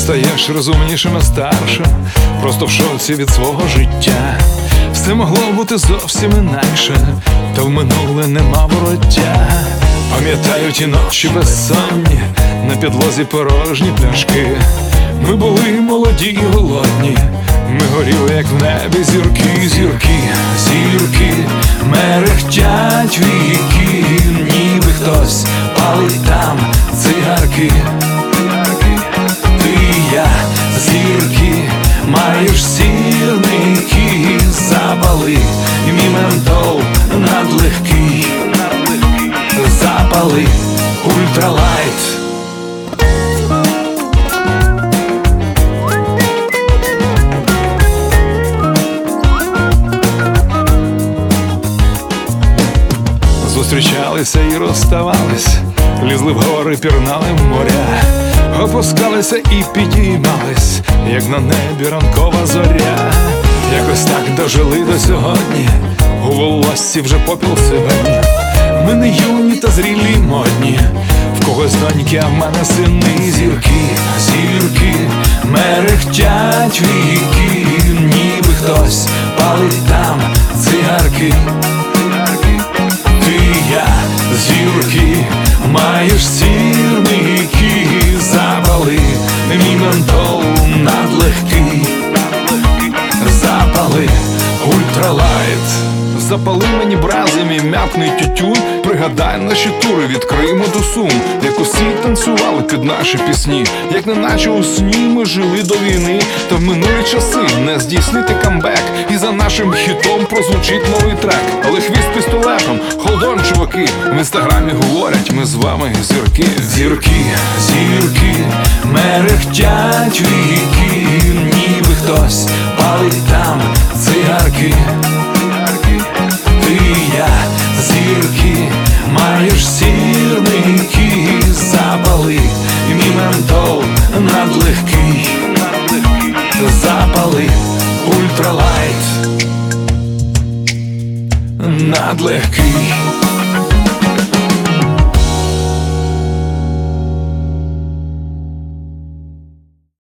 стаєш розумнішим і старшим, просто в шоці від свого життя. Все могло бути зовсім інакше, та в минуле нема вороття. Пам'ятаю ті ночі безсонні, на підлозі порожні пляшки. Ми були молоді і голодні, ми горіли, як в небі зірки, зірки, зірки, мерехтять віки, ніби хтось палить там цигарки. Ти і я, зірки, маєш сірники, запали, мій ментол надлегкий, запали, ультралайт. Зустрічалися і розставались, лізли в гори, пірнали в моря, опускалися і підіймались, як на небі ранкова зоря. Якось так дожили до сьогодні, у волоссі вже попіл сивень. Ми не юні та зрілі й модні, в когось доньки, а в мене сини. Зірки, зірки, мерехтять віки, ніби хтось палить там цигарки. Ти і я, зірки, маєш сірники, запали, мій ментол надлегкий, запали, ультралайт. Запали мені брази, мій м'ятний тютюн, пригадай наші тури від Криму до Сум, як усі танцювали під наші пісні, як неначе у сні ми жили до війни. Та в минулі часи не здійснити камбек, і за нашим хітом прозвучить новий трек. Але хвіст пістолетом, холдон, чуваки, в інстаграмі говорять, ми з вами зірки. Зірки, зірки, мерехтять віки, ніби хтось палить там цигарки. Ти і я, зірки, маєш сірники, запали, мій ментол надлегкий, запали, ультралайт, надлегкий.